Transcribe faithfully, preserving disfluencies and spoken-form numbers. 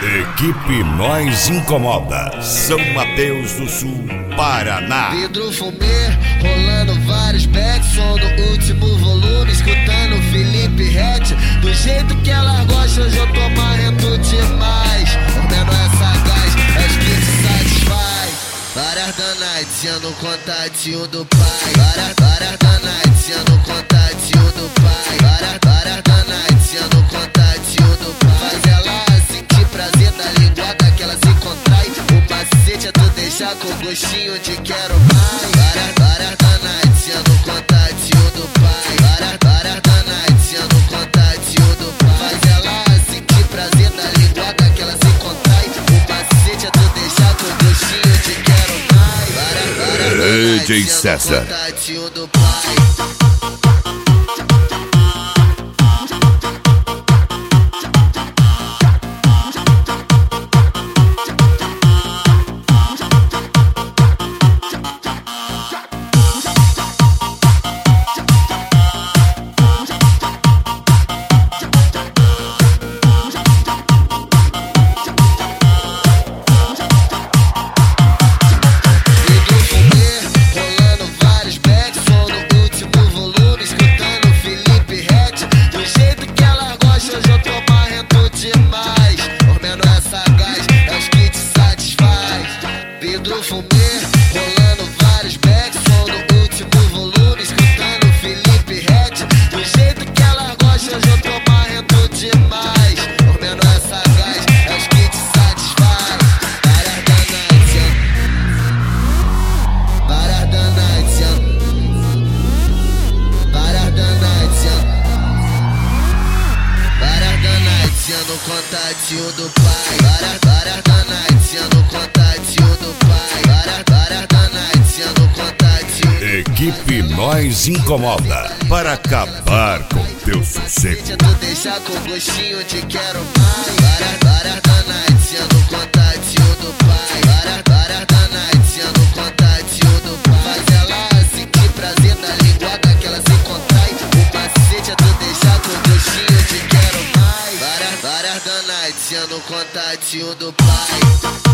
Equipe Nós Incomoda, São Mateus do Sul, Paraná. Vidro fumê, rolando vários backs, som do último volume, escutando Felipe Ret. Do jeito que ela gosta, hoje eu tô marrento demais. Comendo essa gás, é os que te satisfaz. Várias danates, no contatinho do pai. Várias, várias danates, no contatinho do pai. Várias, várias danates, no contatinho do pai. Faz ela sentir prazer da linguada que ela se contrai. O macete é tu deixar com gostinho de quero mais. Várias, várias danates, no contatinho do pai. Várias, várias danates, no contatinho do pai. Faz ela sentir prazer da linguada que ela se contrai. O macete é tu deixar com gostinho de quero mais. Várias, várias danates, D J César. no contatinho do pai. Vidro fumê, rolando vários backs, som do último volume, escutando Felipe Ret. Do jeito que ela gosta, hoje eu tô marrento demais. Comendo essa gás, é os que te satisfaz. Várias danates, várias danates, várias danates, várias danates no contatinho do pai. Várias, várias danates no contatinho do pai. Várias, várias danates no contatinho. Equipe Nós Incomoda, para acabar com teu sossego. Tu deixar com gostinho de quero mais. Várias, várias danates no contatinho do pai. Várias, várias danates no contatinho do pai. Faz ela sentir prazer da linguada que ela se contrai. O macete é tu deixar com gostinho de quero mais. Várias, várias danates no contatinho do pai.